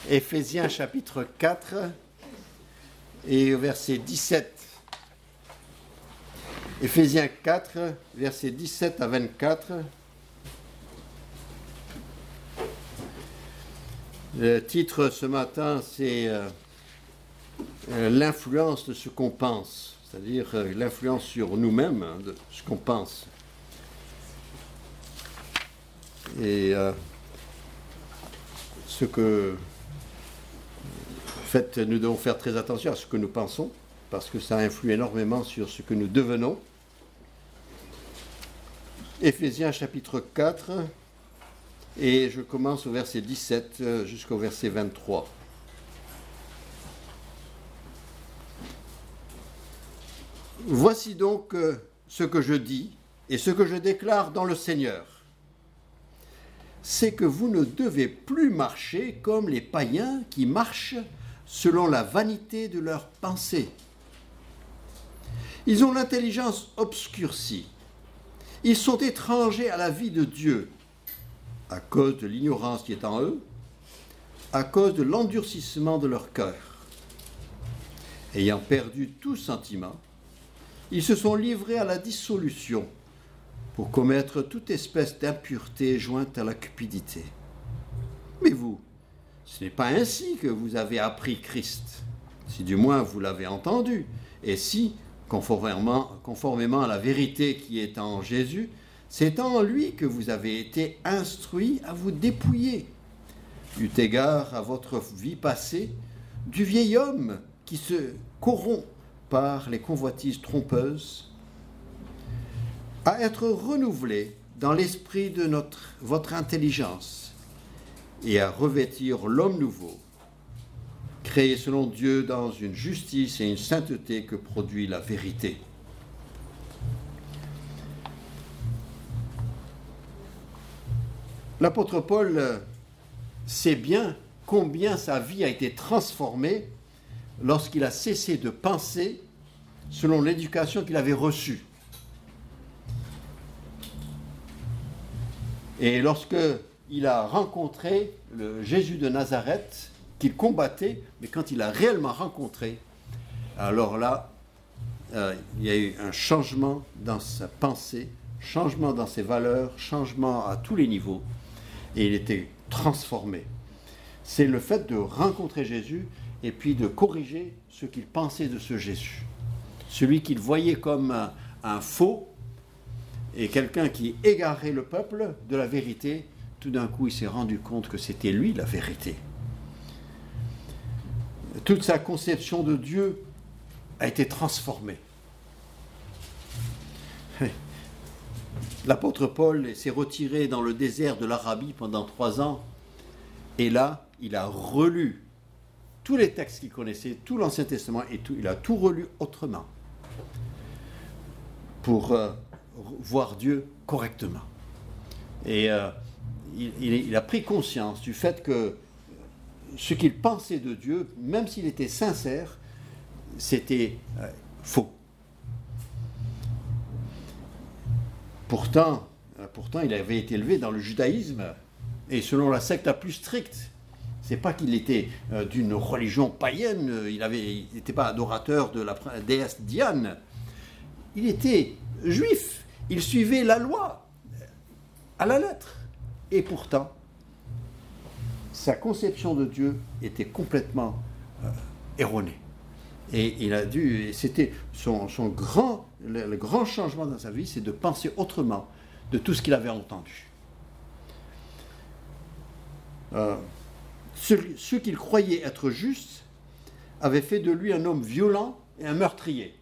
Éphésiens chapitre 4 et verset 17. Éphésiens 4, versets 17 à 24. Le titre ce matin, c'est l'influence de ce qu'on pense, c'est-à-dire l'influence sur nous-mêmes de ce qu'on pense. Et en fait, nous devons faire très attention à ce que nous pensons, parce que ça influe énormément sur ce que nous devenons. Éphésiens chapitre 4, et je commence au verset 17 jusqu'au verset 23. Voici donc ce que je dis et ce que je déclare dans le Seigneur. C'est que vous ne devez plus marcher comme les païens qui marchent selon la vanité de leurs pensées. Ils ont l'intelligence obscurcie. Ils sont étrangers à la vie de Dieu, à cause de l'ignorance qui est en eux, à cause de l'endurcissement de leur cœur. Ayant perdu tout sentiment, ils se sont livrés à la dissolution pour commettre toute espèce d'impureté jointe à la cupidité. Mais vous, ce n'est pas ainsi que vous avez appris Christ, si du moins vous l'avez entendu, et si, conformément à la vérité qui est en Jésus, c'est en lui que vous avez été instruits à vous dépouiller, eu égard à votre vie passée, du vieil homme qui se corrompt par les convoitises trompeuses, à être renouvelé dans l'esprit de votre intelligence et à revêtir l'homme nouveau, créé selon Dieu dans une justice et une sainteté que produit la vérité. L'apôtre Paul sait bien combien sa vie a été transformée lorsqu'il a cessé de penser selon l'éducation qu'il avait reçue. Et lorsqu'il a rencontré le Jésus de Nazareth, qu'il combattait, mais quand il a réellement rencontré, alors là, il y a eu un changement dans sa pensée, changement dans ses valeurs, changement à tous les niveaux, et il était transformé. C'est le fait de rencontrer Jésus et puis de corriger ce qu'il pensait de ce Jésus. Celui qu'il voyait comme un faux et quelqu'un qui égarait le peuple de la vérité, tout d'un coup il s'est rendu compte que c'était lui la vérité. Toute sa conception de Dieu a été transformée. L'apôtre Paul s'est retiré dans le désert de l'Arabie pendant 3 ans, et là, il a relu tous les textes qu'il connaissait, tout l'Ancien Testament, et il a tout relu autrement, pour voir Dieu correctement. Et il a pris conscience du fait que ce qu'il pensait de Dieu, même s'il était sincère, c'était faux. Pourtant, il avait été élevé dans le judaïsme, et selon la secte la plus stricte. C'est pas qu'il était d'une religion païenne, il n'était pas adorateur de la déesse Diane. Il était juif, il suivait la loi à la lettre. Et pourtant, sa conception de Dieu était complètement erronée. Et c'était le grand changement dans sa vie, c'est de penser autrement de tout ce qu'il avait entendu. Ceux qu'il croyait être justes avaient fait de lui un homme violent et un meurtrier.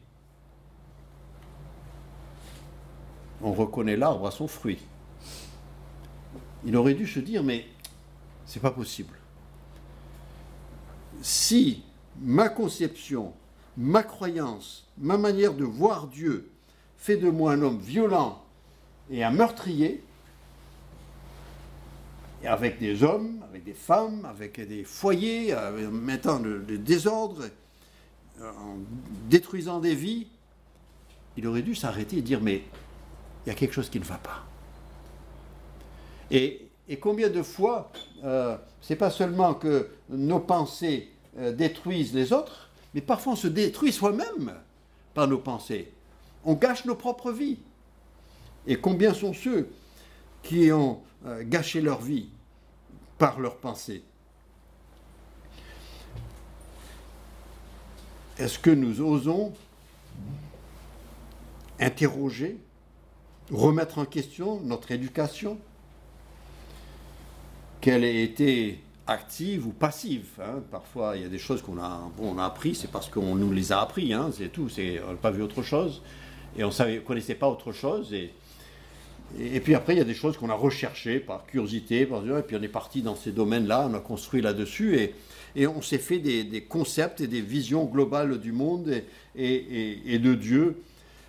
On reconnaît l'arbre à son fruit. Il aurait dû se dire, mais c'est pas possible. Si ma conception, ma croyance, ma manière de voir Dieu fait de moi un homme violent et un meurtrier, et avec des hommes, avec des femmes, avec des foyers, en mettant le désordre, en détruisant des vies, il aurait dû s'arrêter et dire, mais il y a quelque chose qui ne va pas. Et Et combien de fois, c'est pas seulement que nos pensées détruisent les autres, mais parfois on se détruit soi-même par nos pensées. On gâche nos propres vies. Et combien sont ceux qui ont gâché leur vie par leurs pensées? Est-ce que nous osons interroger, remettre en question notre éducation, qu'elle ait été active ou passive, hein? Parfois, il y a des choses qu'on a appris, c'est parce qu'on nous les a appris, hein, c'est tout, on n'a pas vu autre chose, et on ne connaissait pas autre chose, et puis après, il y a des choses qu'on a recherchées par curiosité, et puis on est parti dans ces domaines-là, on a construit là-dessus, et on s'est fait des concepts et des visions globales du monde et de Dieu.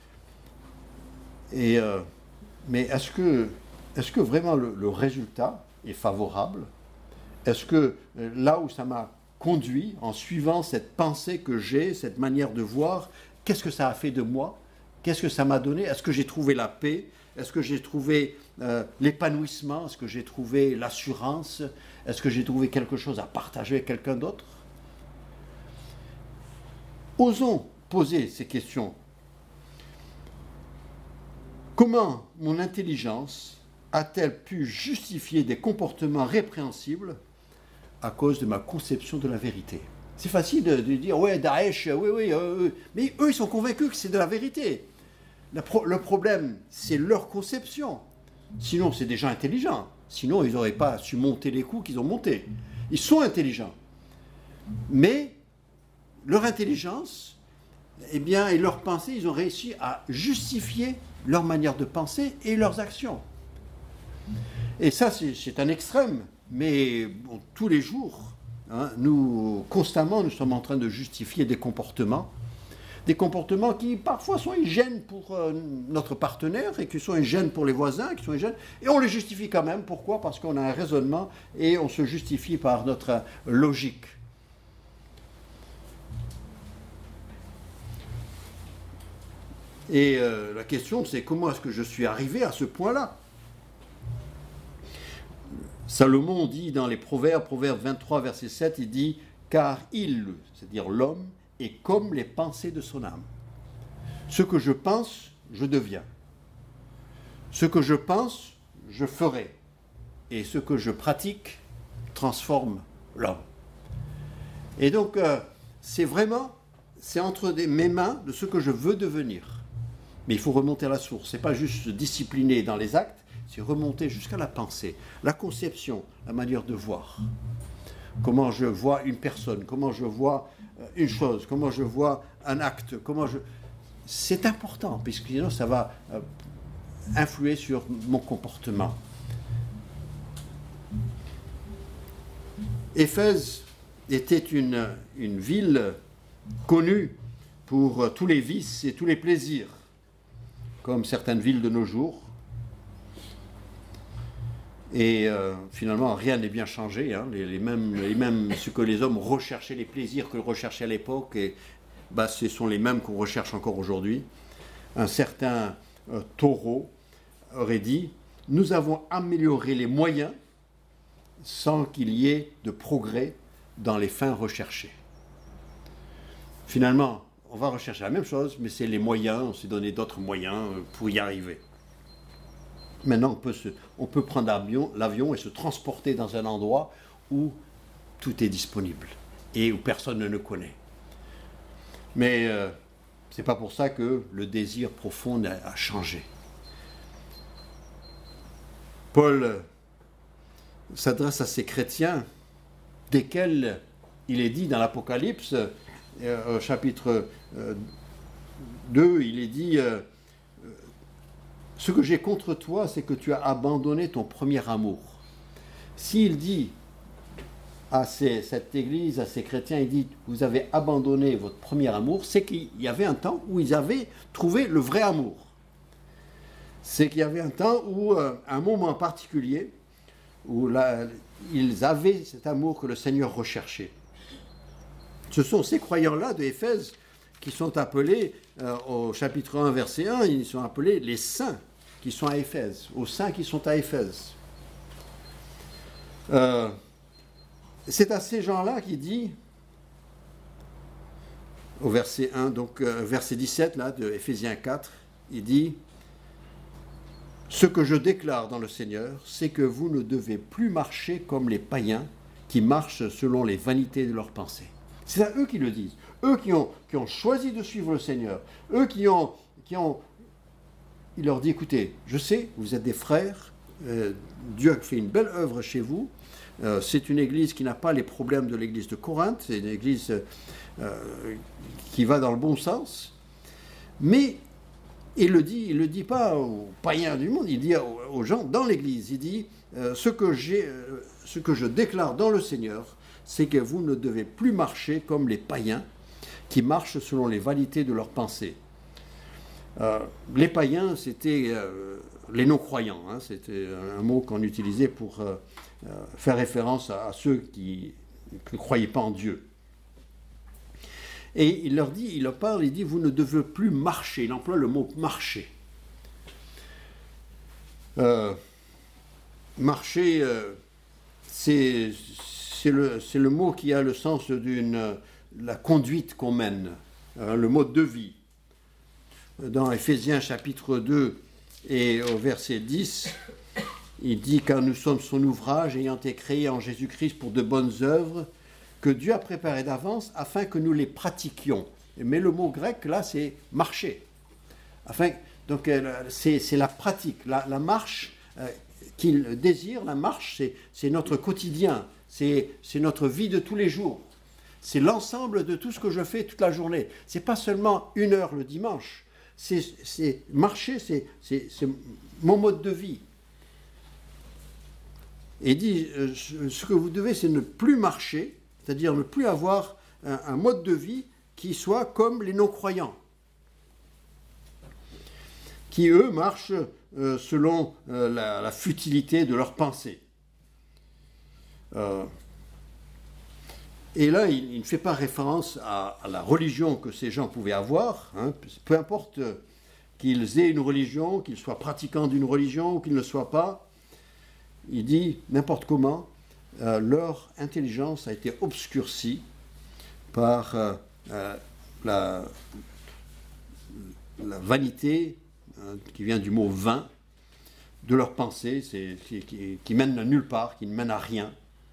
Mais est-ce que vraiment le résultat est favorable? Est-ce que là où ça m'a conduit, en suivant cette pensée que j'ai, cette manière de voir, qu'est-ce que ça a fait de moi? Qu'est-ce que ça m'a donné? Est-ce que j'ai trouvé la paix? Est-ce que j'ai trouvé l'épanouissement? Est-ce que j'ai trouvé l'assurance? Est-ce que j'ai trouvé quelque chose à partager avec quelqu'un d'autre? Osons poser ces questions. Comment mon intelligence a-t-elle pu justifier des comportements répréhensibles à cause de ma conception de la vérité? C'est facile de dire, ouais, Daesh, oui, mais eux, ils sont convaincus que c'est de la vérité. Le problème, c'est leur conception. Sinon, c'est des gens intelligents. Sinon, ils n'auraient pas su monter les coups qu'ils ont montés. Ils sont intelligents. Mais leur intelligence, eh bien, et leur pensée, ils ont réussi à justifier leur manière de penser et leurs actions. Et ça, c'est un extrême. Mais bon, tous les jours, hein, constamment, nous sommes en train de justifier des comportements qui parfois sont une gêne pour notre partenaire et qui sont une gêne pour les voisins, qui sont une gêne, et on les justifie quand même. Pourquoi? Parce qu'on a un raisonnement et on se justifie par notre logique. Et la question, c'est comment est-ce que je suis arrivé à ce point-là? Salomon dit dans les Proverbes 23, verset 7, il dit « Car il, c'est-à-dire l'homme, est comme les pensées de son âme. Ce que je pense, je deviens. Ce que je pense, je ferai. Et ce que je pratique transforme l'homme. » Et donc, c'est entre mes mains de ce que je veux devenir. Mais il faut remonter à la source. Ce n'est pas juste se discipliner dans les actes, c'est remonter jusqu'à la pensée, la conception, la manière de voir. Comment je vois une personne, comment je vois une chose, comment je vois un acte, c'est important, puisque sinon ça va influer sur mon comportement. Éphèse était une ville connue pour tous les vices et tous les plaisirs, comme certaines villes de nos jours. Et finalement, rien n'est bien changé. Hein. Les mêmes, ce que les hommes recherchaient, les plaisirs que recherchaient à l'époque, ce sont les mêmes qu'on recherche encore aujourd'hui. Un certain Thoreau aurait dit « Nous avons amélioré les moyens sans qu'il y ait de progrès dans les fins recherchées. » Finalement, on va rechercher la même chose, mais c'est les moyens, on s'est donné d'autres moyens pour y arriver. Maintenant, on peut prendre l'avion et se transporter dans un endroit où tout est disponible et où personne ne nous connaît. Mais ce n'est pas pour ça que le désir profond a changé. Paul s'adresse à ces chrétiens desquels il est dit dans l'Apocalypse, chapitre 2, il est dit ce que j'ai contre toi, c'est que tu as abandonné ton premier amour. S'il dit à cette église, à ces chrétiens, il dit vous avez abandonné votre premier amour, c'est qu'il y avait un temps où ils avaient trouvé le vrai amour. C'est qu'il y avait un temps où, un moment particulier, où ils avaient cet amour que le Seigneur recherchait. Ce sont ces croyants-là de Éphèse qui sont appelés, au chapitre 1, verset 1, ils sont appelés les saints qui sont à Éphèse, aux saints qui sont à Éphèse. C'est à ces gens-là qu'il dit, au verset 1, donc verset 17 là, de Éphésiens 4, il dit « Ce que je déclare dans le Seigneur, c'est que vous ne devez plus marcher comme les païens qui marchent selon les vanités de leurs pensées. » C'est à eux qui le disent. Eux qui ont choisi de suivre le Seigneur. Eux qui ont... Il leur dit, écoutez, je sais, vous êtes des frères, Dieu a fait une belle œuvre chez vous, c'est une église qui n'a pas les problèmes de l'église de Corinthe, c'est une église qui va dans le bon sens, mais il le dit pas aux païens du monde, il dit aux gens dans l'église, il dit, ce que je déclare dans le Seigneur, c'est que vous ne devez plus marcher comme les païens qui marchent selon les vanités de leurs pensées. Les païens, c'était les non-croyants, hein, c'était un mot qu'on utilisait pour faire référence à ceux qui ne croyaient pas en Dieu. Et il leur dit, il leur parle, il dit, vous ne devez plus marcher, il emploie le mot marcher. Marcher, c'est le mot qui a le sens de la conduite qu'on mène, le mode de vie. Dans Éphésiens chapitre 2 et au verset 10, il dit « Car nous sommes son ouvrage ayant été créés en Jésus-Christ pour de bonnes œuvres que Dieu a préparées d'avance afin que nous les pratiquions. » Mais le mot grec, là, c'est « marcher ». Donc, c'est la pratique, la marche qu'il désire. La marche, c'est notre quotidien, c'est notre vie de tous les jours. C'est l'ensemble de tout ce que je fais toute la journée. Ce n'est pas seulement 1 heure le dimanche. C'est marcher, c'est mon mode de vie. Et il dit, ce que vous devez, c'est ne plus marcher, c'est-à-dire ne plus avoir un mode de vie qui soit comme les non-croyants, qui, eux, marchent selon la futilité de leurs pensées. Et là, il ne fait pas référence à la religion que ces gens pouvaient avoir, hein, peu importe qu'ils aient une religion, qu'ils soient pratiquants d'une religion ou qu'ils ne le soient pas. Il dit, n'importe comment, leur intelligence a été obscurcie par la vanité, qui vient du mot vain, de leurs pensées, qui mène à nulle part, qui ne mène à rien.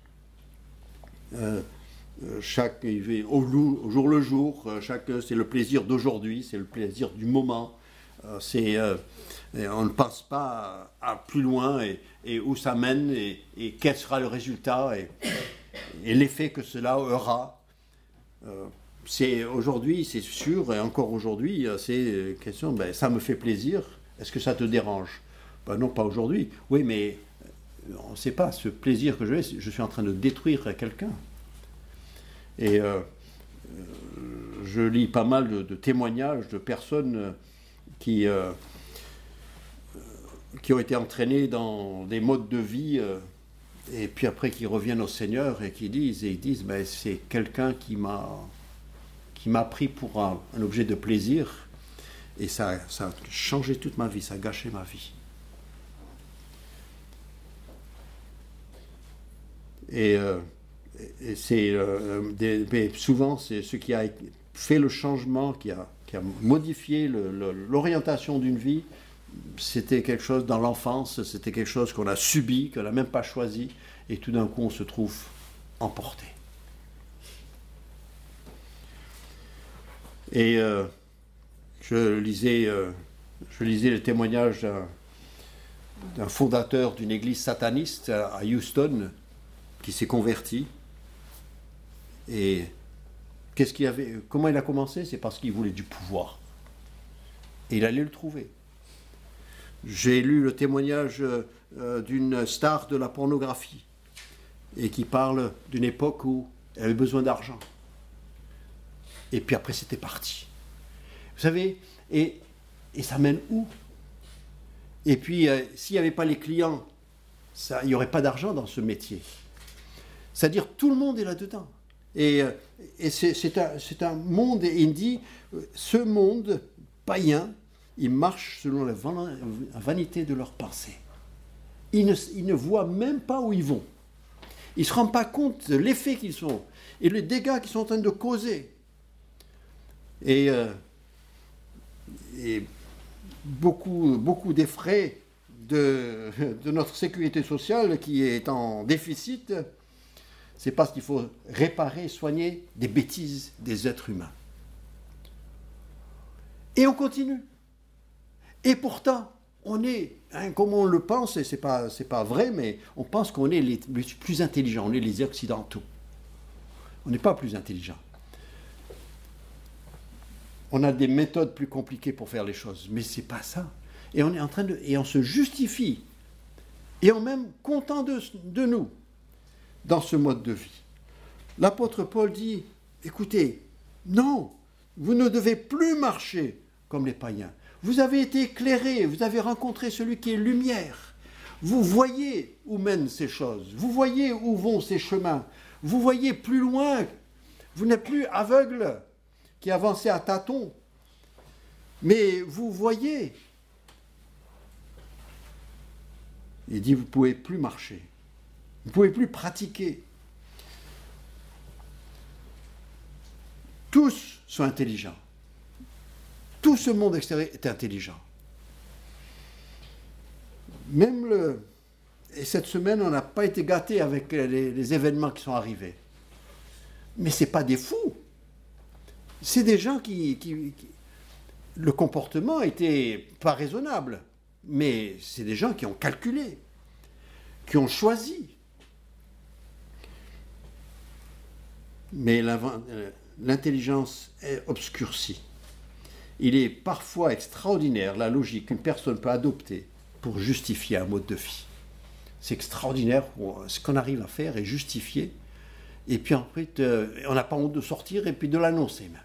Au jour le jour, c'est le plaisir d'aujourd'hui, c'est le plaisir du moment. On ne pense pas à plus loin et où ça mène et quel sera le résultat et l'effet que cela aura. Aujourd'hui, c'est sûr, et encore aujourd'hui, c'est question, ça me fait plaisir, est-ce que ça te dérange ? Non, pas aujourd'hui. Oui, mais on ne sait pas, ce plaisir que je suis en train de détruire quelqu'un. Et je lis pas mal de témoignages de personnes qui ont été entraînées dans des modes de vie et puis après qui reviennent au Seigneur et qui disent c'est quelqu'un qui m'a pris pour un objet de plaisir et ça a changé toute ma vie, ça a gâché ma vie. Et souvent, c'est ce qui a fait le changement, qui a modifié l'orientation d'une vie. C'était quelque chose dans l'enfance, c'était quelque chose qu'on a subi, qu'on n'a même pas choisi, et tout d'un coup, on se trouve emporté. Et je lisais le témoignage d'un fondateur d'une église sataniste à Houston, qui s'est converti. Et comment il a commencé ? C'est parce qu'il voulait du pouvoir. Et il allait le trouver. J'ai lu le témoignage d'une star de la pornographie et qui parle d'une époque où elle avait besoin d'argent. Et puis après, c'était parti. Vous savez, et ça mène où ? Et puis, s'il n'y avait pas les clients, il n'y aurait pas d'argent dans ce métier. C'est-à-dire tout le monde est là-dedans. Et c'est un monde, et il dit, ce monde païen, il marche selon la vanité de leurs pensées. Ils ne voient même pas où ils vont. Ils ne se rendent pas compte de l'effet qu'ils sont et les dégâts qu'ils sont en train de causer. Et beaucoup des frais de notre sécurité sociale qui est en déficit, c'est parce qu'il faut réparer, soigner des bêtises des êtres humains. Et on continue. Et pourtant, on est, comme on le pense, et c'est pas vrai, mais on pense qu'on est les plus intelligents, on est les Occidentaux. On n'est pas plus intelligents. On a des méthodes plus compliquées pour faire les choses, mais c'est pas ça. Et on est en train de, et on se justifie, et on est même content de nous dans ce mode de vie. L'apôtre Paul dit, écoutez, non, vous ne devez plus marcher comme les païens. Vous avez été éclairés, vous avez rencontré celui qui est lumière. Vous voyez où mènent ces choses, vous voyez où vont ces chemins, vous voyez plus loin, vous n'êtes plus aveugle qui avancez à tâtons, mais vous voyez. Il dit, vous ne pouvez plus marcher, vous ne pouvez plus pratiquer. Tous sont intelligents. Tout ce monde extérieur est intelligent. Et cette semaine, on n'a pas été gâtés avec les événements qui sont arrivés. Mais ce n'est pas des fous. C'est des gens qui le comportement était pas raisonnable. Mais c'est des gens qui ont calculé, qui ont choisi. Mais l'intelligence est obscurcie. Il est parfois extraordinaire la logique qu'une personne peut adopter pour justifier un mode de vie. C'est extraordinaire ce qu'on arrive à faire et justifier. Et puis après, on n'a pas honte de sortir et puis de l'annoncer même.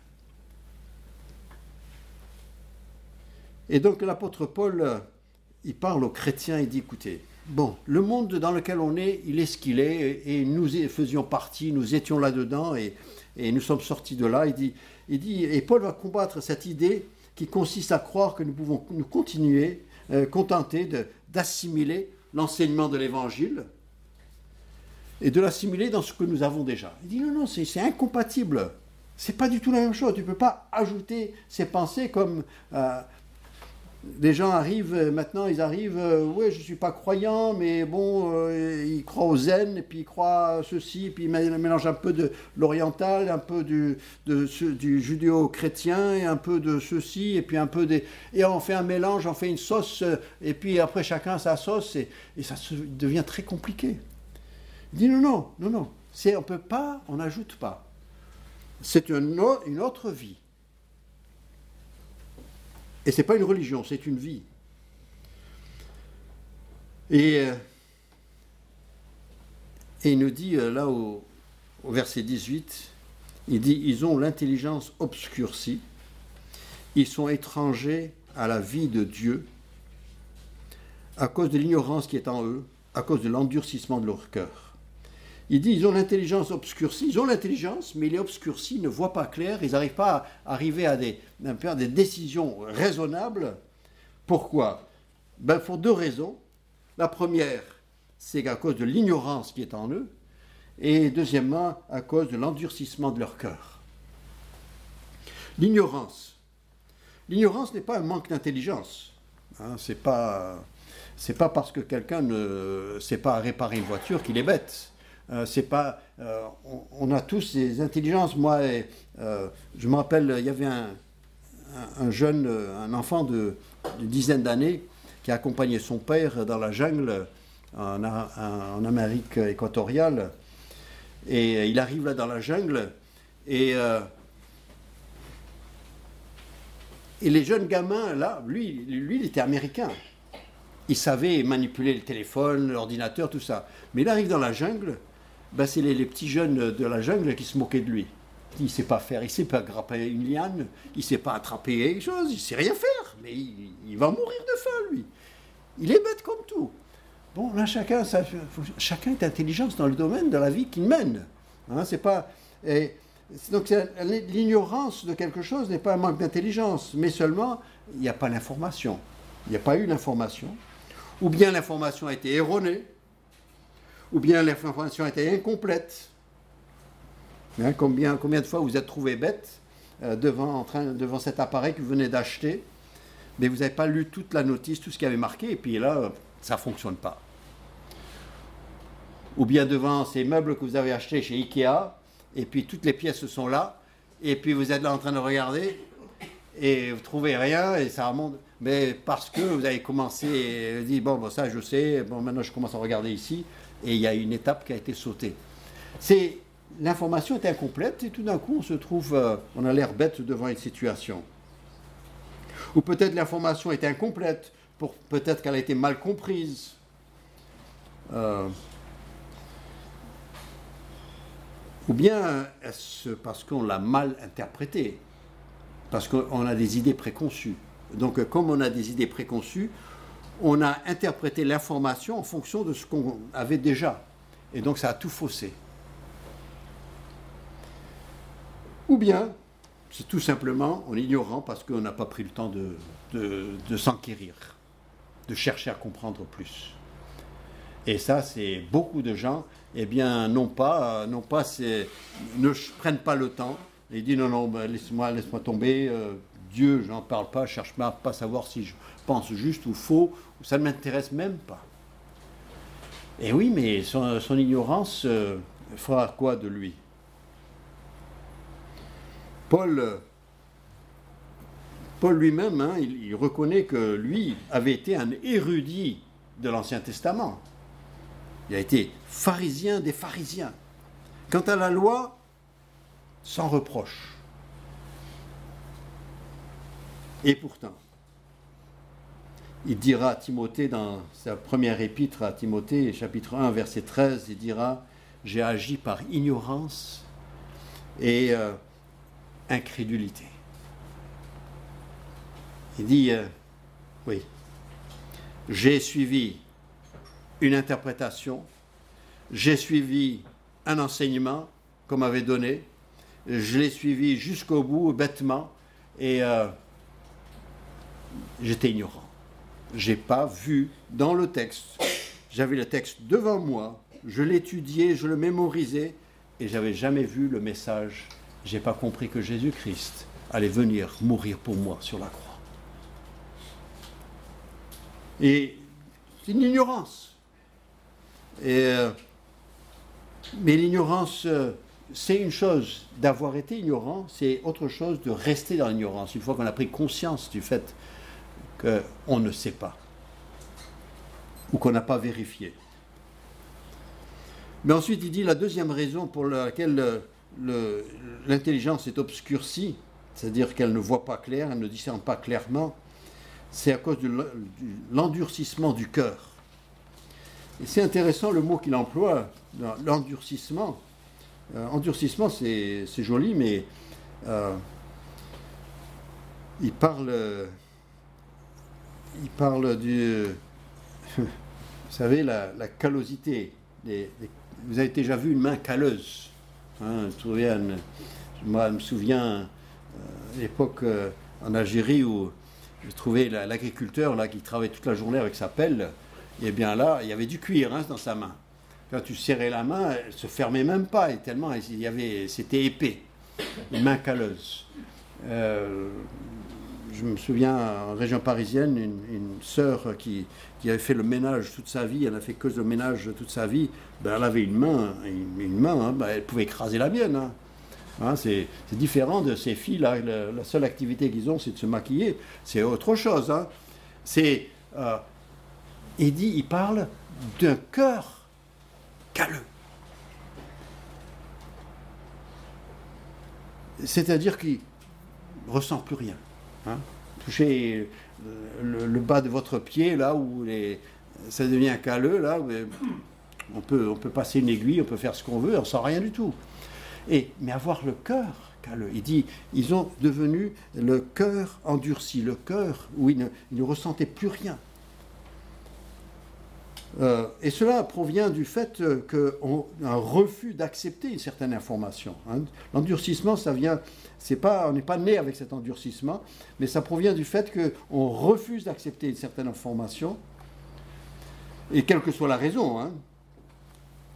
Et donc l'apôtre Paul, il parle aux chrétiens, il dit, écoutez, bon, le monde dans lequel on est, il est ce qu'il est, et nous faisions partie, nous étions là-dedans, et nous sommes sortis de là. Il dit, et Paul va combattre cette idée qui consiste à croire que nous pouvons nous continuer, contenter d'assimiler l'enseignement de l'Évangile, et de l'assimiler dans ce que nous avons déjà. Il dit, non, c'est incompatible. C'est pas du tout la même chose. Tu ne peux pas ajouter ces pensées comme... les gens arrivent, maintenant ils arrivent, ouais, je ne suis pas croyant, mais bon, ils croient au zen, et puis ils croient à ceci, puis ils mélangent un peu de l'oriental, un peu du judéo-chrétien, et un peu de ceci, et puis un peu des... Et on fait un mélange, on fait une sauce, et puis après chacun sa sauce, et ça devient très compliqué. Il dit non, on ne peut pas, on n'ajoute pas. C'est une autre vie. Et ce n'est pas une religion, c'est une vie. Et il nous dit, là au verset 18, il dit, ils ont l'intelligence obscurcie, ils sont étrangers à la vie de Dieu, à cause de l'ignorance qui est en eux, à cause de l'endurcissement de leur cœur. Il dit, ils ont l'intelligence obscurcie, ils ont l'intelligence, mais il est obscurci, ils ne voient pas clair, ils n'arrivent pas à arriver à faire des décisions raisonnables. Pourquoi ? Pour deux raisons. La première, c'est à cause de l'ignorance qui est en eux, et deuxièmement, à cause de l'endurcissement de leur cœur. L'ignorance. L'ignorance n'est pas un manque d'intelligence. C'est pas parce que quelqu'un ne sait pas réparer une voiture qu'il est bête. On a tous des intelligences. Moi, je me rappelle, il y avait un enfant d'une dizaine d'années qui accompagnait son père dans la jungle en Amérique équatoriale. Et il arrive là dans la jungle et les jeunes gamins, là, lui, il était américain. Il savait manipuler le téléphone, l'ordinateur, tout ça. Mais il arrive dans la jungle. C'est les petits jeunes de la jungle qui se moquaient de lui. Il ne sait pas faire, il ne sait pas grimper une liane, il ne sait pas attraper quelque chose, il ne sait rien faire, mais il va mourir de faim, lui. Il est bête comme tout. Bon, là, chacun est intelligence dans le domaine de la vie qu'il mène. Donc, l'ignorance de quelque chose n'est pas un manque d'intelligence, mais seulement, il n'y a pas l'information. Il n'y a pas eu l'information. Ou bien l'information a été erronée, ou bien l'information était incomplète. Hein, combien de fois vous êtes trouvé bête devant cet appareil que vous venez d'acheter, mais vous n'avez pas lu toute la notice, tout ce qui avait marqué, et puis là, ça ne fonctionne pas. Ou bien devant ces meubles que vous avez achetés chez Ikea, et puis toutes les pièces sont là, et puis vous êtes là en train de regarder, et vous ne trouvez rien, et ça remonte. Mais parce que vous avez commencé et dit, bon, ça je sais, bon, maintenant je commence à regarder ici, et il y a une étape qui a été sautée. L'information est incomplète, et tout d'un coup on se trouve, on a l'air bête devant une situation. Ou peut-être l'information est incomplète, peut-être qu'elle a été mal comprise. Ou bien est-ce parce qu'on l'a mal interprétée, parce qu'on a des idées préconçues. Donc comme on a des idées préconçues, on a interprété l'information en fonction de ce qu'on avait déjà. Et donc ça a tout faussé. Ou bien, c'est tout simplement en ignorant parce qu'on n'a pas pris le temps de s'enquérir, de chercher à comprendre plus. Et ça, c'est beaucoup de gens, eh bien, ne prennent pas le temps. Ils disent non, ben, laisse-moi tomber, Dieu, j'en parle pas, je cherche pas à savoir si je pense juste ou faux, ça ne m'intéresse même pas. Et oui, mais son ignorance fera quoi de lui? Paul lui-même, hein, il reconnaît que lui avait été un érudit de l'Ancien Testament. Il a été pharisien des pharisiens. Quant à la loi, sans reproche. Et pourtant, il dira à Timothée, dans sa première épître à Timothée, chapitre 1, verset 13, il dira « J'ai agi par ignorance et incrédulité. » Il dit oui, j'ai suivi une interprétation, j'ai suivi un enseignement qu'on m'avait donné, je l'ai suivi jusqu'au bout, bêtement, et j'étais ignorant. Je n'ai pas vu dans le texte, j'avais le texte devant moi, je l'étudiais, je le mémorisais, et je n'avais jamais vu le message. Je n'ai pas compris que Jésus-Christ allait venir mourir pour moi sur la croix. Et c'est une ignorance. Mais l'ignorance, c'est une chose d'avoir été ignorant, c'est autre chose de rester dans l'ignorance, une fois qu'on a pris conscience du fait qu'on ne sait pas, ou qu'on n'a pas vérifié. Mais ensuite, il dit la deuxième raison pour laquelle l'intelligence est obscurcie, c'est-à-dire qu'elle ne voit pas clair, elle ne discerne pas clairement, c'est à cause de l'endurcissement du cœur. Et c'est intéressant le mot qu'il emploie, l'endurcissement. Endurcissement, c'est joli, mais il parle du... Vous savez, la callosité. Vous avez déjà vu une main calleuse. Hein, moi, je me souviens à l'époque en Algérie où j'ai trouvé l'agriculteur là, qui travaillait toute la journée avec sa pelle. Et bien là, il y avait du cuir dans sa main. Quand tu serrais la main, elle ne se fermait même pas, et tellement c'était épais. Une main calleuse. Je me souviens, en région parisienne, une sœur qui avait fait le ménage toute sa vie, elle n'a fait que le ménage toute sa vie, ben elle avait une main, ben elle pouvait écraser la mienne. C'est différent de ces filles-là, la seule activité qu'ils ont, c'est de se maquiller. C'est autre chose. Il parle d'un cœur calleux. C'est-à-dire qu'il ne ressent plus rien. Touchez le bas de votre pied, là où ça devient calleux, là, on peut passer une aiguille, on peut faire ce qu'on veut, on ne sent rien du tout. Mais avoir le cœur calleux, il dit, ils ont devenu le cœur endurci, le cœur où ils ne ressentaient plus rien. Et cela provient du fait qu'on a un refus d'accepter une certaine information. L'endurcissement, on n'est pas né avec cet endurcissement, mais ça provient du fait qu'on refuse d'accepter une certaine information, et quelle que soit la raison.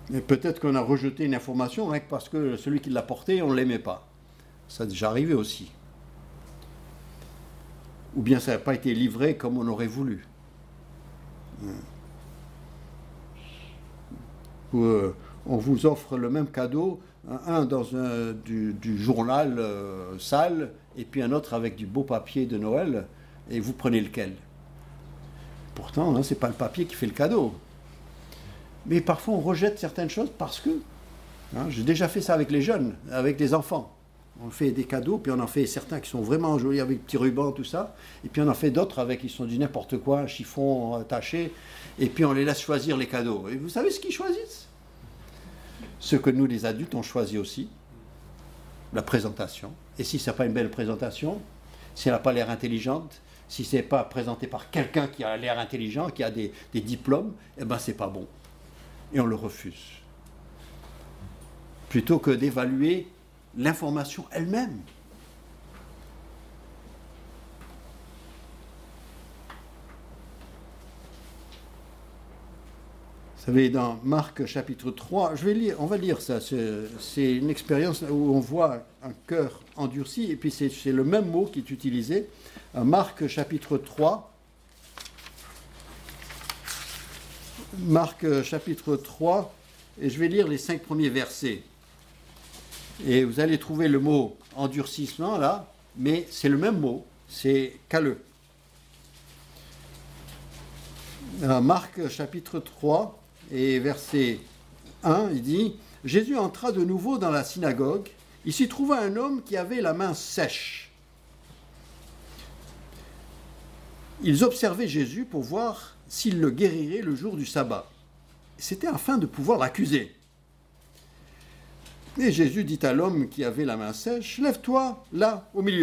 Et peut-être qu'on a rejeté une information rien que parce que celui qui l'a portée, on ne l'aimait pas. Ça a déjà arrivé aussi. Ou bien ça n'a pas été livré comme on aurait voulu. Ou on vous offre le même cadeau, un dans du journal sale, et puis un autre avec du beau papier de Noël, et vous prenez lequel? Pourtant, ce n'est pas le papier qui fait le cadeau. Mais parfois, on rejette certaines choses parce que... j'ai déjà fait ça avec les jeunes, avec les enfants. On fait des cadeaux, puis on en fait certains qui sont vraiment jolis avec petits rubans, tout ça. Et puis on en fait d'autres avec, qui sont du n'importe quoi, un chiffon taché. Et puis on les laisse choisir les cadeaux. Et vous savez ce qu'ils choisissent? Ce que nous, les adultes, on choisit aussi. La présentation. Et si ce n'est pas une belle présentation, si elle n'a pas l'air intelligente, si ce n'est pas présenté par quelqu'un qui a l'air intelligent, qui a des diplômes, eh bien c'est pas bon. Et on le refuse. Plutôt que d'évaluer l'information elle-même. Vous savez, dans Marc chapitre 3, on va lire ça, c'est une expérience où on voit un cœur endurci, et puis c'est le même mot qui est utilisé. Marc chapitre 3, et je vais lire les 5 premiers versets. Et vous allez trouver le mot endurcissement là, mais c'est le même mot, c'est calleux. Marc chapitre 3 et verset 1, il dit « Jésus entra de nouveau dans la synagogue. Il s'y trouva un homme qui avait la main sèche. Ils observaient Jésus pour voir s'il le guérirait le jour du sabbat. C'était afin de pouvoir l'accuser. Et Jésus dit à l'homme qui avait la main sèche, « Lève-toi, là, au milieu. »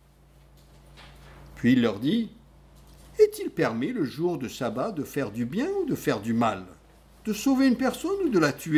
Puis il leur dit, « Est-il permis le jour de sabbat de faire du bien ou de faire du mal, de sauver une personne ou de la tuer ?»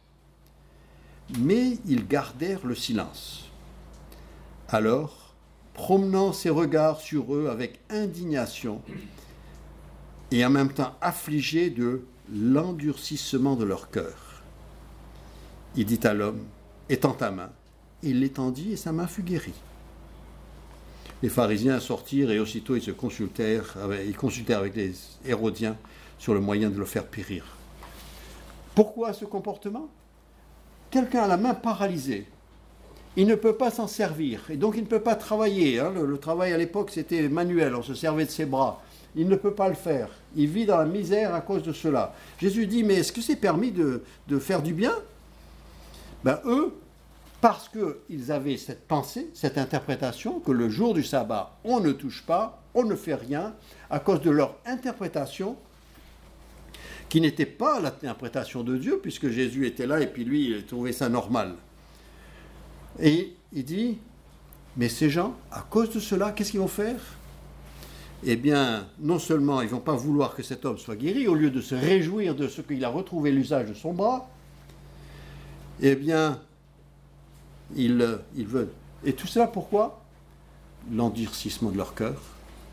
Mais ils gardèrent le silence. Alors, promenant ses regards sur eux avec indignation et en même temps affligé de l'endurcissement de leur cœur, il dit à l'homme, « Étends ta main. » Il l'étendit et sa main fut guérie. Les pharisiens sortirent et aussitôt ils consultèrent avec les Hérodiens sur le moyen de le faire périr. Pourquoi ce comportement? Quelqu'un a la main paralysée. Il ne peut pas s'en servir et donc il ne peut pas travailler. Le travail à l'époque c'était manuel, on se servait de ses bras. Il ne peut pas le faire. Il vit dans la misère à cause de cela. Jésus dit, mais est-ce que c'est permis de faire du bien? Eux, parce qu'ils avaient cette pensée, cette interprétation, que le jour du sabbat, on ne touche pas, on ne fait rien, à cause de leur interprétation, qui n'était pas l'interprétation de Dieu, puisque Jésus était là et puis lui, il trouvait ça normal. Et il dit, mais ces gens, à cause de cela, qu'est-ce qu'ils vont faire? Eh bien, non seulement ils ne vont pas vouloir que cet homme soit guéri, au lieu de se réjouir de ce qu'il a retrouvé l'usage de son bras, eh bien, ils veulent. Et tout cela, pourquoi? L'endurcissement de leur cœur.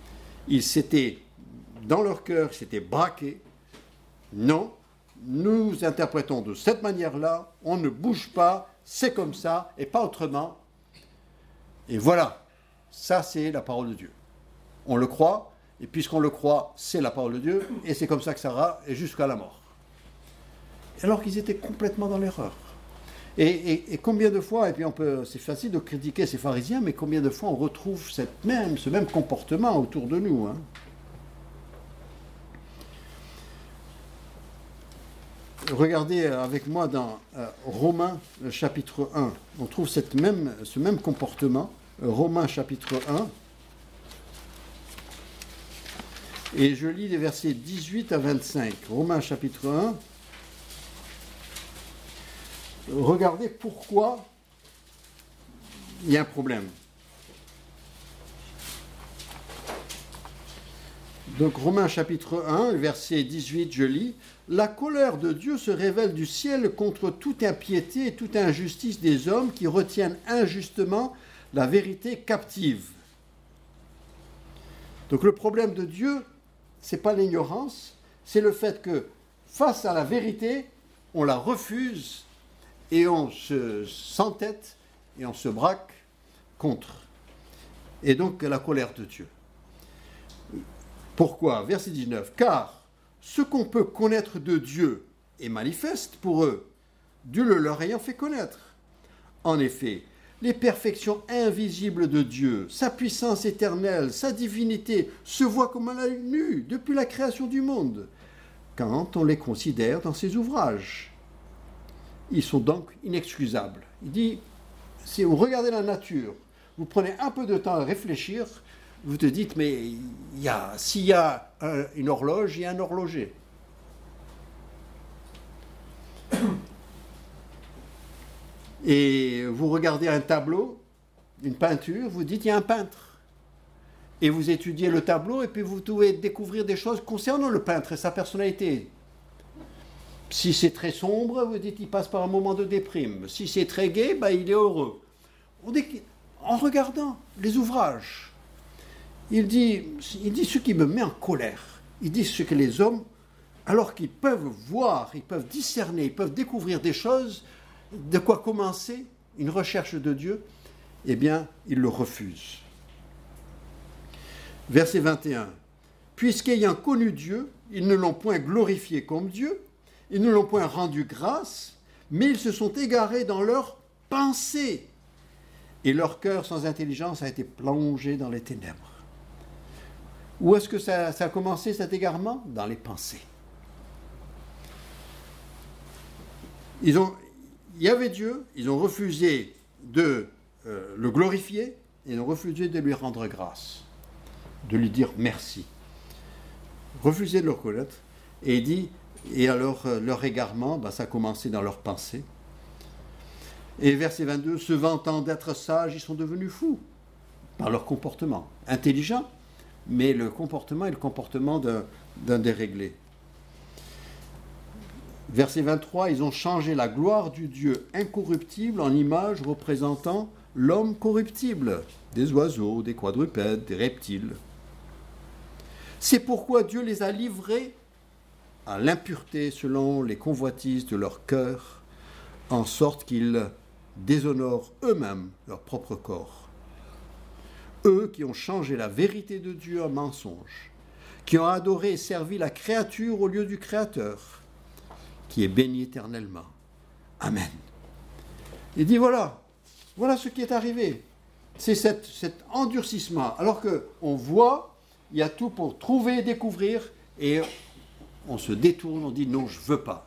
Dans leur cœur, ils s'étaient braqués. Non, nous interprétons de cette manière-là, on ne bouge pas, c'est comme ça, et pas autrement. Et voilà, ça c'est la parole de Dieu. On le croit, et puisqu'on le croit, c'est la parole de Dieu, et c'est comme ça que ça ira, et jusqu'à la mort. Alors qu'ils étaient complètement dans l'erreur. Et combien de fois, et puis c'est facile de critiquer ces pharisiens, mais combien de fois on retrouve ce même comportement autour de nous, Regardez avec moi dans Romains chapitre 1, on trouve ce même comportement, Romains chapitre 1, et je lis les versets 18 à 25, Romains chapitre 1. Regardez pourquoi il y a un problème. Donc Romains chapitre 1, verset 18, je lis. « La colère de Dieu se révèle du ciel contre toute impiété et toute injustice des hommes qui retiennent injustement la vérité captive. » Donc le problème de Dieu, ce n'est pas l'ignorance, c'est le fait que face à la vérité, on la refuse et on s'entête et on se braque contre. Et donc la colère de Dieu. Pourquoi ? Verset 19. Car ce qu'on peut connaître de Dieu est manifeste pour eux, Dieu le leur ayant fait connaître. En effet, les perfections invisibles de Dieu, sa puissance éternelle, sa divinité, se voient comme à l'œil nu depuis la création du monde, quand on les considère dans ses ouvrages. Ils sont donc inexcusables. Il dit, si vous regardez la nature, vous prenez un peu de temps à réfléchir, vous te dites, mais s'il y a une horloge, il y a un horloger. Et vous regardez un tableau, une peinture, vous dites, il y a un peintre. Et vous étudiez le tableau, et puis vous pouvez découvrir des choses concernant le peintre et sa personnalité. Si c'est très sombre, vous dites, il passe par un moment de déprime. Si c'est très gai, il est heureux. En regardant les ouvrages, il dit ce qui me met en colère. Il dit ce que les hommes, alors qu'ils peuvent voir, ils peuvent discerner, ils peuvent découvrir des choses, de quoi commencer une recherche de Dieu, eh bien, ils le refusent. Verset 21. Puisqu'ayant connu Dieu, ils ne l'ont point glorifié comme Dieu, ils ne l'ont point rendu grâce, mais ils se sont égarés dans leurs pensées. Et leur cœur sans intelligence a été plongé dans les ténèbres. Où est-ce que ça a commencé cet égarement ? Dans les pensées. Il y avait Dieu, ils ont refusé de le glorifier, ils ont refusé de lui rendre grâce, de lui dire merci. Refusé de le reconnaître, et il dit, et alors leur égarement, ça a commencé dans leurs pensées. Et verset 22, se vantant d'être sages, ils sont devenus fous par leur comportement. Intelligents, mais le comportement est le comportement d'un déréglé. Verset 23, ils ont changé la gloire du Dieu incorruptible en image représentant l'homme corruptible, des oiseaux, des quadrupèdes, des reptiles. C'est pourquoi Dieu les a livrés à l'impureté selon les convoitises de leur cœur, en sorte qu'ils déshonorent eux-mêmes leur propre corps. Eux qui ont changé la vérité de Dieu en mensonge, qui ont adoré et servi la créature au lieu du Créateur, qui est béni éternellement. Amen. Il dit voilà ce qui est arrivé. C'est cet endurcissement. Alors qu'on voit, il y a tout pour trouver et découvrir, et on se détourne, on dit non, je ne veux pas.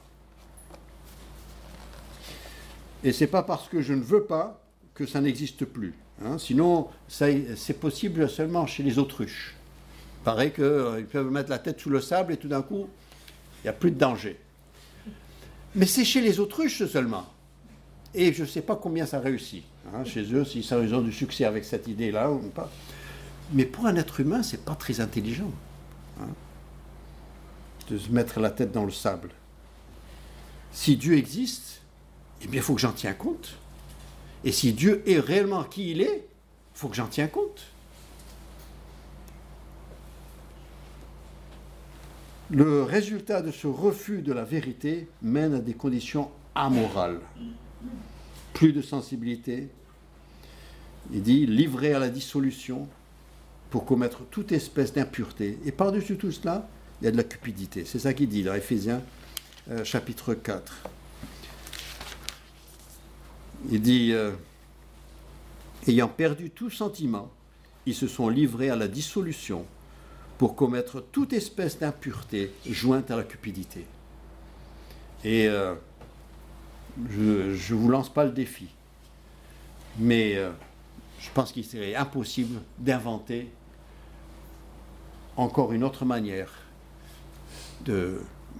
Et ce n'est pas parce que je ne veux pas que ça n'existe plus. Sinon, c'est possible seulement chez les autruches. Il paraît qu'ils peuvent mettre la tête sous le sable et tout d'un coup, il n'y a plus de danger. Mais c'est chez les autruches seulement. Et je ne sais pas combien ça réussit. Chez eux, si ça ils ont du succès avec cette idée-là ou pas. Mais pour un être humain, ce n'est pas très intelligent. De se mettre la tête dans le sable. Si Dieu existe, eh bien, il faut que j'en tienne compte. Et si Dieu est réellement qui il est, il faut que j'en tienne compte. Le résultat de ce refus de la vérité mène à des conditions amorales. Plus de sensibilité. Il dit, livré à la dissolution pour commettre toute espèce d'impureté. Et par-dessus tout cela, il y a de la cupidité. C'est ça qu'il dit dans Éphésiens chapitre 4. Il dit, ayant perdu tout sentiment, ils se sont livrés à la dissolution pour commettre toute espèce d'impureté jointe à la cupidité. Et je ne vous lance pas le défi, mais je pense qu'il serait impossible d'inventer encore une autre manière de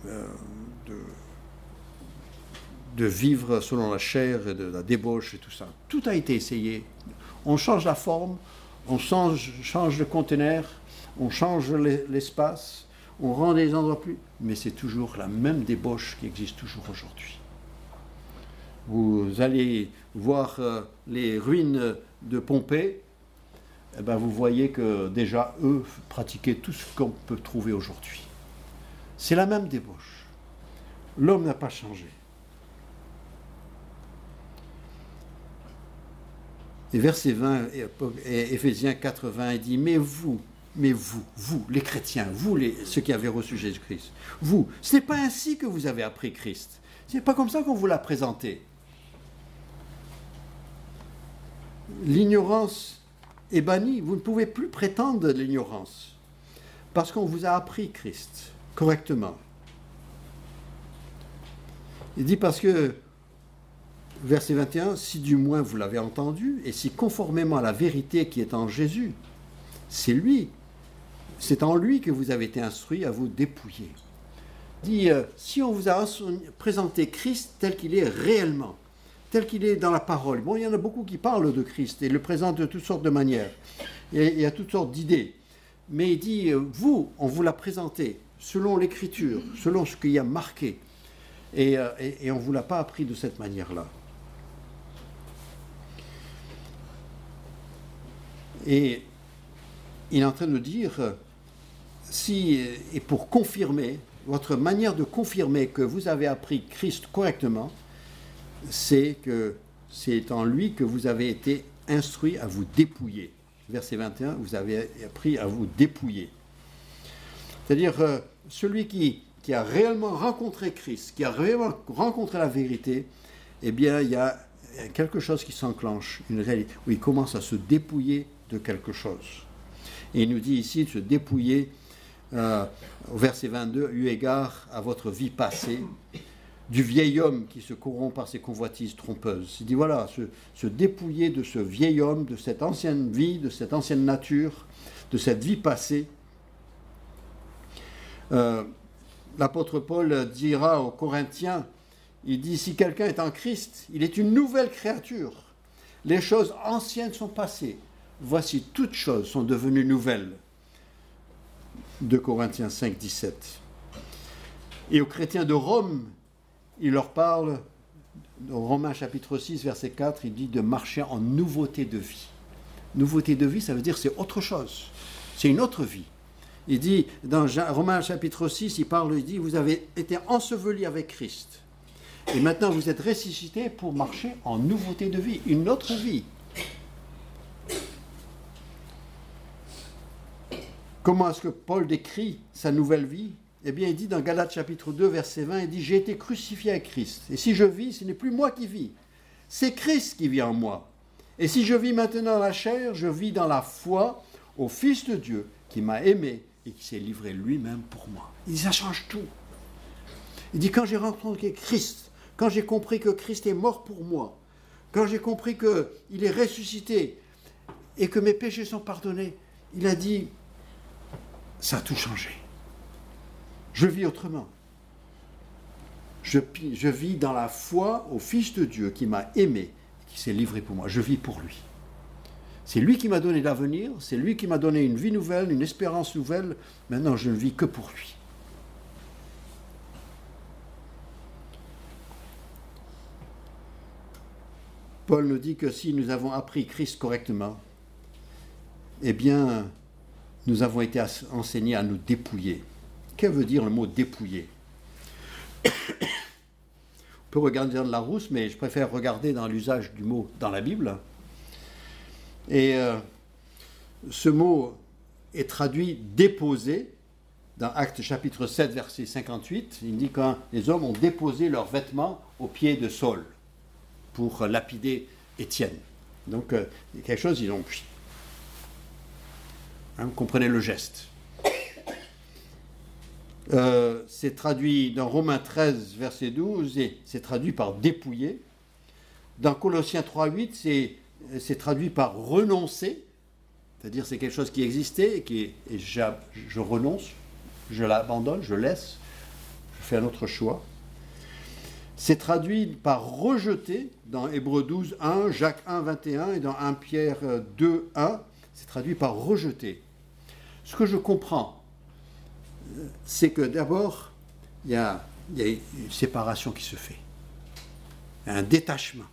vivre selon la chair et de la débauche et tout ça. Tout a été essayé. On change la forme, on change le conteneur, on change l'espace, on rend les endroits plus... Mais c'est toujours la même débauche qui existe toujours aujourd'hui. Vous allez voir les ruines de Pompée, eh ben vous voyez que déjà eux pratiquaient tout ce qu'on peut trouver aujourd'hui. C'est la même débauche. L'homme n'a pas changé. Et verset 20, et Éphésiens 4:20, il dit, mais vous, les chrétiens, ceux qui avaient reçu Jésus-Christ, vous, ce n'est pas ainsi que vous avez appris Christ. Ce n'est pas comme ça qu'on vous l'a présenté. L'ignorance est bannie. Vous ne pouvez plus prétendre de l'ignorance parce qu'on vous a appris Christ correctement. Il dit parce que, verset 21, si du moins vous l'avez entendu, et si conformément à la vérité qui est en Jésus, c'est en lui que vous avez été instruits à vous dépouiller. Il dit, si on vous a présenté Christ tel qu'il est réellement, tel qu'il est dans la parole. Bon, il y en a beaucoup qui parlent de Christ et le présentent de toutes sortes de manières. Il y a toutes sortes d'idées. Mais il dit, on vous l'a présenté selon l'Écriture, selon ce qu'il y a marqué. Et on ne vous l'a pas appris de cette manière-là. Et il est en train de dire, et pour confirmer, votre manière de confirmer que vous avez appris Christ correctement, c'est en lui que vous avez été instruits à vous dépouiller. Verset 21, vous avez appris à vous dépouiller. C'est-à-dire, celui qui a réellement rencontré Christ, qui a réellement rencontré la vérité, eh bien, il y a quelque chose qui s'enclenche, une réalité, où il commence à se dépouiller de quelque chose. Et il nous dit ici de se dépouiller, au verset 22, eu égard à votre vie passée, du vieil homme qui se corrompt par ses convoitises trompeuses. Il dit voilà, se dépouiller de ce vieil homme, de cette ancienne vie, de cette ancienne nature, de cette vie passée. L'apôtre Paul dira aux Corinthiens, il dit si quelqu'un est en Christ, il est une nouvelle créature. Les choses anciennes sont passées. Voici toutes choses sont devenues nouvelles. 2 Corinthiens 5, 17. Et aux chrétiens de Rome, il leur parle, dans Romains chapitre 6, verset 4, il dit de marcher en nouveauté de vie. Nouveauté de vie, ça veut dire c'est autre chose. C'est une autre vie. Il dit, dans Romains chapitre 6, il dit, vous avez été ensevelis avec Christ. Et maintenant, vous êtes ressuscités pour marcher en nouveauté de vie, une autre vie. Comment est-ce que Paul décrit sa nouvelle vie ? Eh bien, il dit dans Galates chapitre 2, verset 20, il dit « J'ai été crucifié avec Christ. Et si je vis, ce n'est plus moi qui vis. C'est Christ qui vit en moi. Et si je vis maintenant dans la chair, je vis dans la foi au Fils de Dieu qui m'a aimé et qui s'est livré lui-même pour moi. » Il dit « Ça change tout. » Il dit « Quand j'ai rencontré Christ, quand j'ai compris que Christ est mort pour moi, quand j'ai compris qu'il est ressuscité et que mes péchés sont pardonnés, il a dit « Ça a tout changé. » Je vis autrement. Je vis dans la foi au Fils de Dieu qui m'a aimé, qui s'est livré pour moi. Je vis pour lui. C'est lui qui m'a donné l'avenir, c'est lui qui m'a donné une vie nouvelle, une espérance nouvelle. Maintenant, je ne vis que pour lui. Paul nous dit que si nous avons appris Christ correctement, eh bien, nous avons été enseignés à nous dépouiller. Que veut dire le mot dépouiller ? On peut regarder dans le Larousse, mais je préfère regarder dans l'usage du mot dans la Bible. Et ce mot est traduit déposer dans Actes chapitre 7, verset 58. Il dit quand les hommes ont déposé leurs vêtements aux pieds de Saul pour lapider Étienne. Donc, quelque chose, ils ont... Vous comprenez le geste. C'est traduit dans Romains 13, verset 12, et c'est traduit par dépouiller. Dans Colossiens 3,8, c'est traduit par renoncer, c'est-à-dire c'est quelque chose qui existait et je renonce, je l'abandonne, je laisse, je fais un autre choix. C'est traduit par rejeter dans Hébreux 12, 1, Jacques 1, 21 et dans 1 Pierre 2, 1, c'est traduit par rejeter. Ce que je comprends, c'est que d'abord, il y a une séparation qui se fait, un détachement.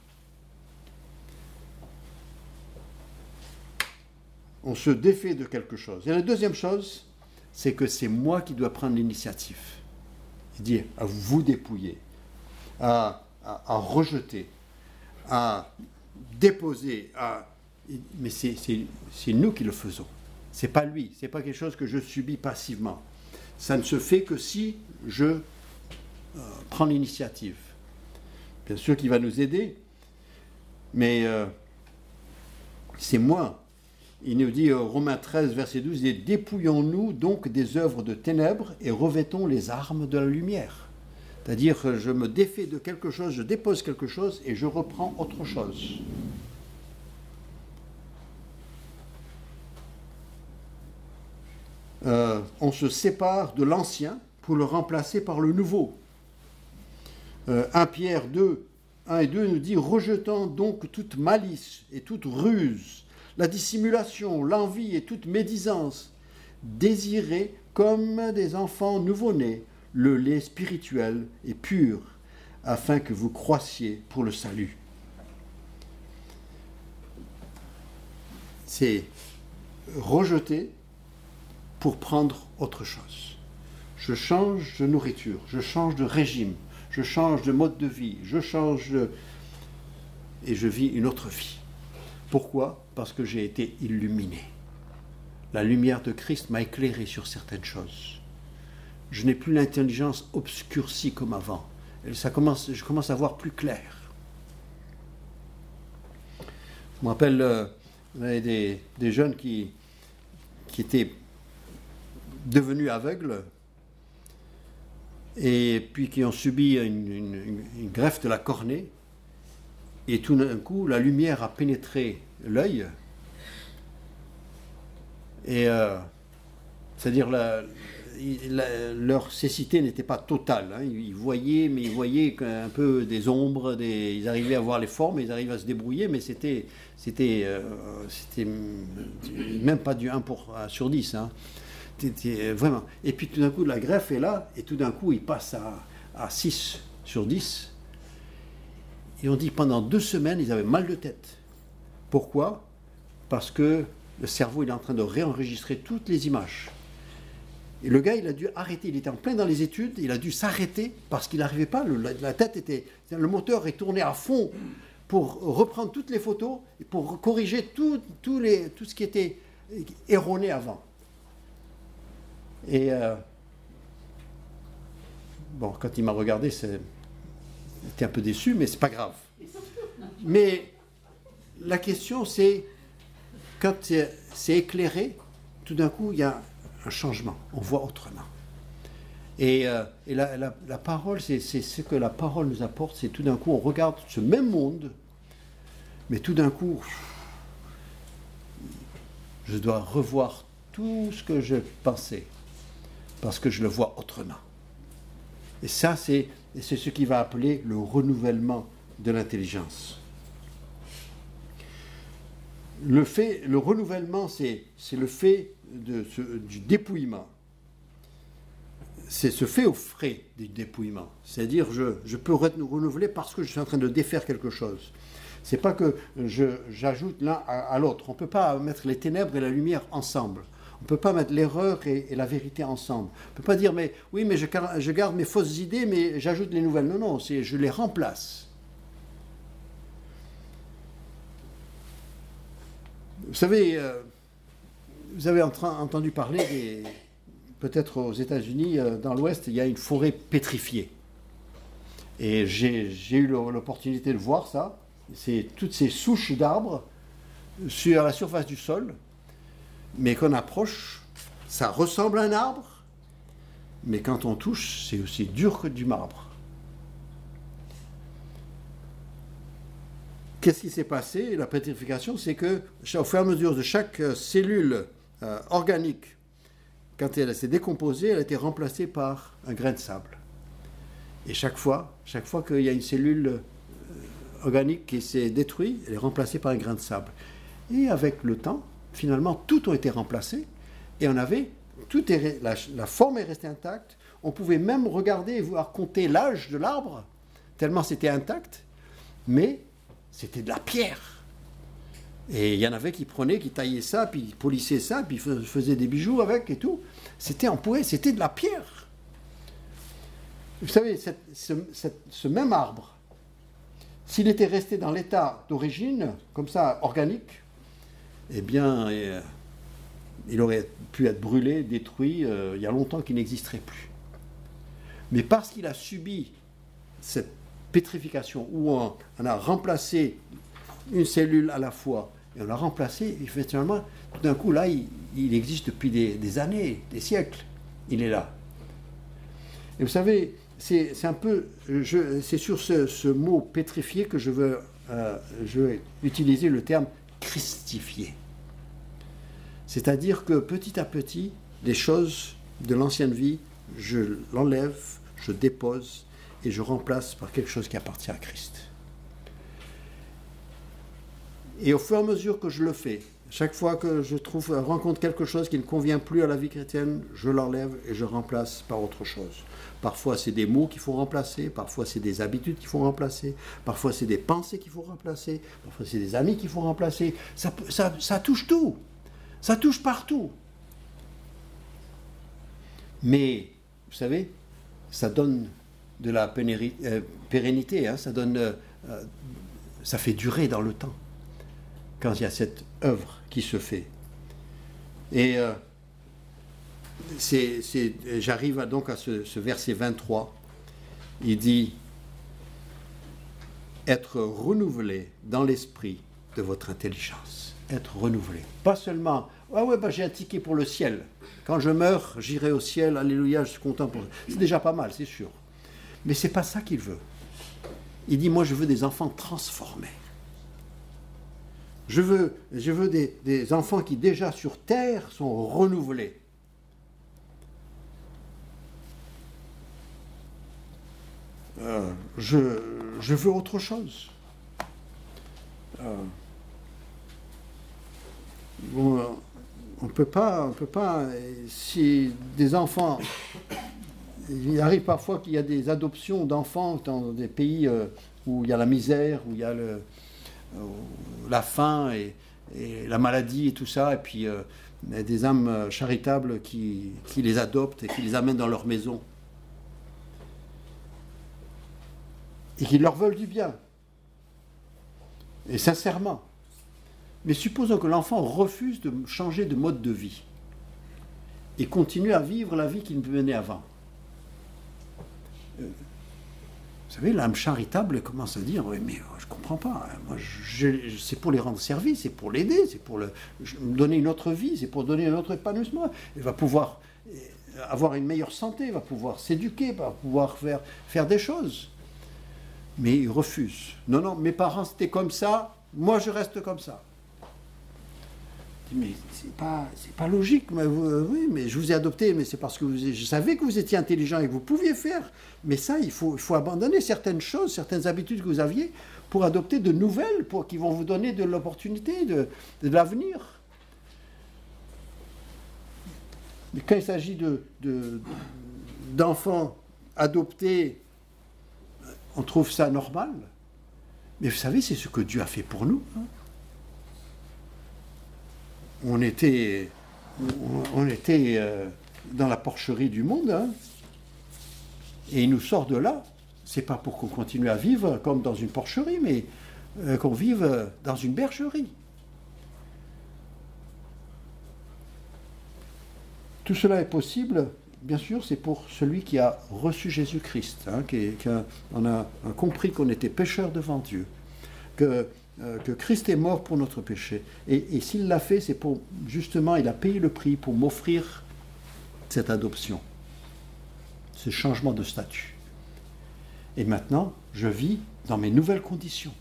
On se défait de quelque chose. Et la deuxième chose, c'est que c'est moi qui dois prendre l'initiative. C'est-à-dire à vous dépouiller, à rejeter, à déposer, à mais c'est nous qui le faisons. C'est pas lui, c'est pas quelque chose que je subis passivement. Ça ne se fait que si je prends l'initiative. Bien sûr qu'il va nous aider, mais c'est moi. Il nous dit, Romains 13, verset 12, « Dépouillons-nous donc des œuvres de ténèbres et revêtons les armes de la lumière. » C'est-à-dire, je me défais de quelque chose, je dépose quelque chose et je reprends autre chose. On se sépare de l'ancien pour le remplacer par le nouveau. 1 Pierre 2, 1 et 2 nous dit « Rejetant donc toute malice et toute ruse, la dissimulation, l'envie et toute médisance, désirez comme des enfants nouveau-nés le lait spirituel et pur, afin que vous croissiez pour le salut. » C'est rejeter pour prendre autre chose. Je change de nourriture, je change de régime, je change de mode de vie, et je vis une autre vie. Pourquoi ? Parce que j'ai été illuminé. La lumière de Christ m'a éclairé sur certaines choses. Je n'ai plus l'intelligence obscurcie comme avant. Je commence à voir plus clair. Je me rappelle, on avait des jeunes qui étaient devenus aveugles et puis qui ont subi une greffe de la cornée. Et tout d'un coup, la lumière a pénétré l'œil. Et c'est-à-dire leur cécité n'était pas totale. Hein. Ils voyaient, mais ils voyaient un peu des ombres, ils arrivaient à voir les formes, ils arrivaient à se débrouiller, mais c'était même pas du 1 sur 10. Hein. C'était vraiment. Et puis tout d'un coup, la greffe est là, et tout d'un coup, ils passent à 6 sur 10. Et on dit pendant 2 semaines, ils avaient mal de tête. Pourquoi ? Parce que le cerveau il est en train de réenregistrer toutes les images. Et le gars, il a dû arrêter. Il était en plein dans les études, il a dû s'arrêter parce qu'il n'arrivait pas. La tête était. Le moteur est tourné à fond pour reprendre toutes les photos et pour corriger tout ce qui était erroné avant. Et bon, quand il m'a regardé, j'étais un peu déçu, mais c'est pas grave. Mais la question, c'est quand c'est éclairé, tout d'un coup, il y a un changement. On voit autrement. Et la parole, c'est ce que la parole nous apporte. C'est tout d'un coup, on regarde ce même monde, mais tout d'un coup, je dois revoir tout ce que je pensais, parce que je le vois autrement. Et ça, c'est ce qu'il va appeler le renouvellement de l'intelligence. Le renouvellement, c'est le fait du dépouillement. C'est ce fait au frais du dépouillement. C'est-à-dire, je peux renouveler parce que je suis en train de défaire quelque chose. C'est pas que j'ajoute l'un à l'autre. On ne peut pas mettre les ténèbres et la lumière ensemble. On ne peut pas mettre l'erreur et la vérité ensemble. On ne peut pas dire, mais oui, mais je garde mes fausses idées, mais j'ajoute les nouvelles. Non, je les remplace. Vous savez, vous avez entendu parler peut-être aux États-Unis, dans l'Ouest, il y a une forêt pétrifiée. Et j'ai eu l'opportunité de voir ça. C'est toutes ces souches d'arbres sur la surface du sol, mais qu'on approche, ça ressemble à un arbre, mais quand on touche, c'est aussi dur que du marbre. Qu'est-ce qui s'est passé ? La pétrification, c'est que, au fur et à mesure de chaque cellule organique, quand elle s'est décomposée, elle a été remplacée par un grain de sable. Et chaque fois qu'il y a une cellule organique qui s'est détruite, elle est remplacée par un grain de sable. Et avec le temps, finalement, tout a été remplacé. Et la forme est restée intacte. On pouvait même regarder et voir compter l'âge de l'arbre, tellement c'était intact. Mais c'était de la pierre. Et il y en avait qui taillaient ça, puis polissaient ça, puis faisaient des bijoux avec et tout. C'était de la pierre. Vous savez, ce même arbre, s'il était resté dans l'état d'origine, comme ça, organique, eh bien, il aurait pu être brûlé, détruit, il y a longtemps qu'il n'existerait plus. Mais parce qu'il a subi cette pétrification, où on a remplacé une cellule à la fois, et on l'a remplacé, effectivement, tout d'un coup, là, il existe depuis des années, des siècles. Il est là. Et vous savez, c'est un peu, c'est sur ce mot pétrifié que je veux utiliser le terme christifié. C'est-à-dire que petit à petit, les choses de l'ancienne vie, je l'enlève, je dépose et je remplace par quelque chose qui appartient à Christ. Et au fur et à mesure que je le fais, chaque fois que je rencontre quelque chose qui ne convient plus à la vie chrétienne, je l'enlève et je remplace par autre chose. Parfois, c'est des mots qu'il faut remplacer, parfois, c'est des habitudes qu'il faut remplacer, parfois, c'est des pensées qu'il faut remplacer, parfois, c'est des amis qu'il faut remplacer. Ça touche tout, ça touche partout. Mais, vous savez, ça donne de la pérennité, hein, ça fait durer dans le temps, quand il y a cette œuvre qui se fait. Et j'arrive donc à ce verset 23. Il dit « Être renouvelé dans l'esprit de votre intelligence. » Être renouvelé. Pas seulement « Ah ouais, j'ai un ticket pour le ciel. Quand je meurs, j'irai au ciel. Alléluia, je suis content pour ça. » C'est déjà pas mal, c'est sûr. Mais c'est pas ça qu'il veut. Il dit « Moi, je veux des enfants transformés. » Je veux des enfants qui, déjà sur terre, sont renouvelés. Je veux autre chose. On peut pas, si des enfants, il arrive parfois qu'il y a des adoptions d'enfants dans des pays où il y a la misère, où il y a la faim et la maladie et tout ça, et puis des âmes charitables qui les adoptent et qui les amènent dans leur maison et qui leur veulent du bien et sincèrement. Mais supposons que l'enfant refuse de changer de mode de vie et continue à vivre la vie qu'il menait avant. Vous savez, l'âme charitable commence à dire « Oui, mais je ne comprends pas. Moi, c'est pour les rendre service, c'est pour l'aider, c'est pour lui donner une autre vie, c'est pour donner un autre épanouissement. Il va pouvoir avoir une meilleure santé, il va pouvoir s'éduquer, il va pouvoir faire des choses. » Mais il refuse. « Non, mes parents, c'était comme ça, moi, je reste comme ça. » Mais c'est pas logique. Oui, mais je vous ai adopté, mais c'est parce que je savais que vous étiez intelligent et que vous pouviez faire. Mais ça, il faut abandonner certaines choses, certaines habitudes que vous aviez pour adopter de nouvelles, qui vont vous donner de l'opportunité, de l'avenir. Mais quand il s'agit d'enfants adoptés, on trouve ça normal. Mais vous savez, c'est ce que Dieu a fait pour nous. Hein. On était dans la porcherie du monde, hein, et il nous sort de là. C'est pas pour qu'on continue à vivre comme dans une porcherie, mais qu'on vive dans une bergerie. Tout cela est possible, bien sûr, c'est pour celui qui a reçu Jésus-Christ, hein, on a compris qu'on était pécheurs devant Dieu, que Christ est mort pour notre péché. Et s'il l'a fait, c'est pour, justement, il a payé le prix pour m'offrir cette adoption, ce changement de statut. Et maintenant, je vis dans mes nouvelles conditions.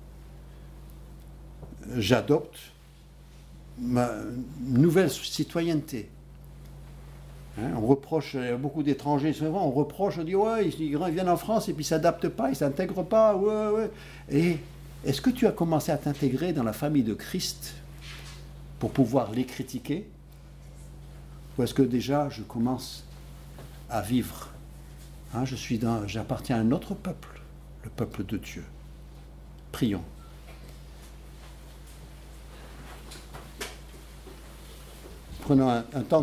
J'adopte ma nouvelle citoyenneté. Hein, on reproche, il y a beaucoup d'étrangers, souvent on reproche, on dit ouais, ils viennent en France et puis ils ne s'adaptent pas, ils ne s'intègrent pas, ouais. Et est-ce que tu as commencé à t'intégrer dans la famille de Christ pour pouvoir les critiquer? Ou est-ce que déjà je commence à vivre, hein, j'appartiens à un autre peuple, le peuple de Dieu. Prions. Prenons un temps.